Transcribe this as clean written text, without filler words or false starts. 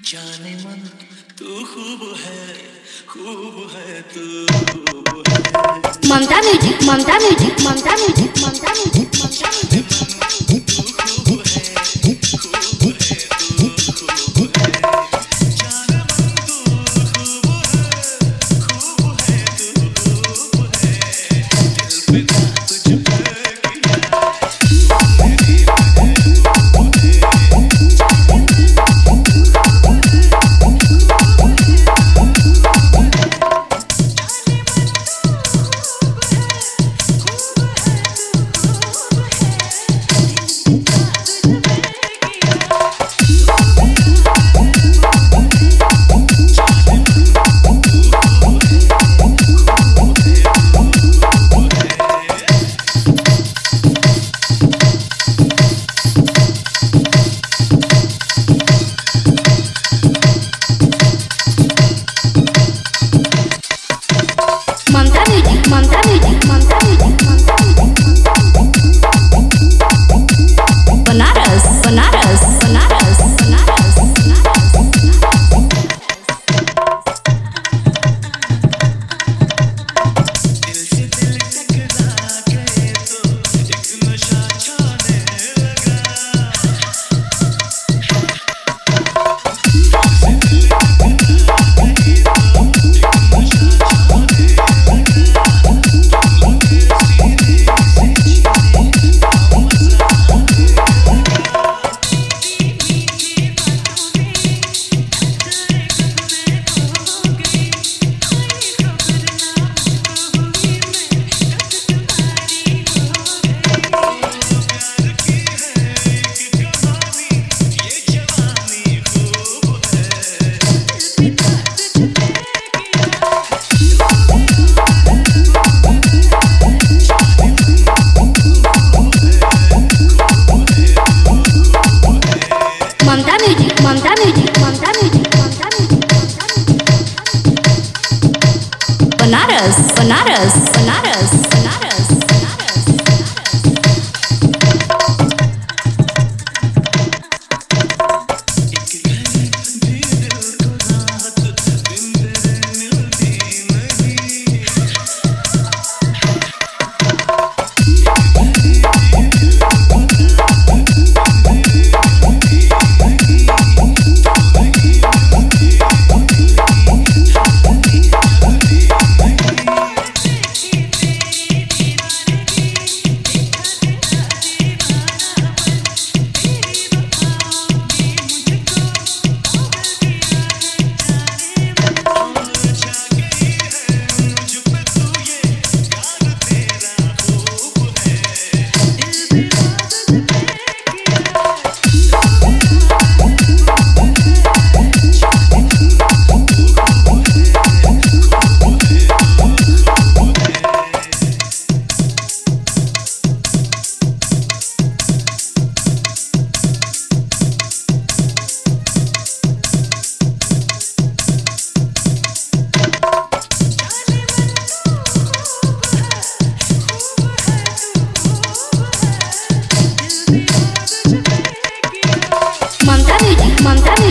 जाने मन तू खूब है तू खूब है। Mamta music Mamta music Mamta music Mamta music Mamta music तू खूब है तू खूब है। जाने मन तू खूब है तू खूब है। दिल पे था तुझ पे किया मेरी Mamta music Mamta music Mamta music Mamta music Banaras Banaras Banaras Banaras दिल से दिल टकरा गए तो एक नशा छाने लगा। दिल से दिल टकरा गए तो एक नशा छाने लगा। तुम लगे सीने से छीने का मजा आने लगा। मीठी बातों में तेरे कब मैं खो गई। कोई खबर ना मुझको हुई मैं कब तुम्हारी हो गई। प्यार की है एक कहानी ये जवानी खूब है। दिल पे था तुझ पे Mamta music Mamta music Mamta music Mamta music Banaras Banaras Banaras Banaras Banaras एक घड़ी भी दिल को राहत बिन तेरे मिलती नहीं। ममता म्यूजिक ममता